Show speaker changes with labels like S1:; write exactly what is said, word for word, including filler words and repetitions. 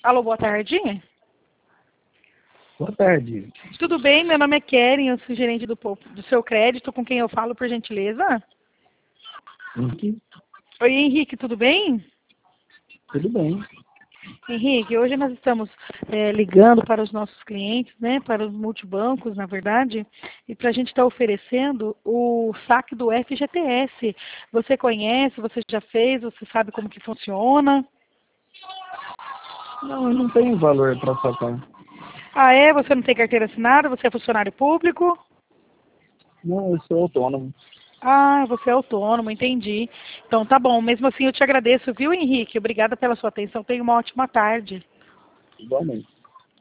S1: Alô, boa tarde.
S2: Boa tarde.
S1: Tudo bem? Meu nome é Keren, eu sou gerente do, Pou- do seu crédito, com quem eu falo, por gentileza?
S2: Henrique,
S1: Oi, Henrique, tudo bem?
S2: tudo bem.
S1: Henrique, hoje nós estamos eh, ligando para os nossos clientes, né, para os multibancos, na verdade, e para a gente estar oferecendo o saque do F G T S. Você conhece, você já fez, você sabe como que funciona?
S2: Não, eu não tenho valor para sacar.
S1: Ah, é? Você não tem carteira assinada? Você é funcionário público?
S2: Não, eu sou autônomo.
S1: Ah, você é autônomo, entendi. Então tá bom, mesmo assim eu te agradeço, viu, Henrique? Obrigada pela sua atenção, tenha uma ótima tarde.
S2: Igualmente.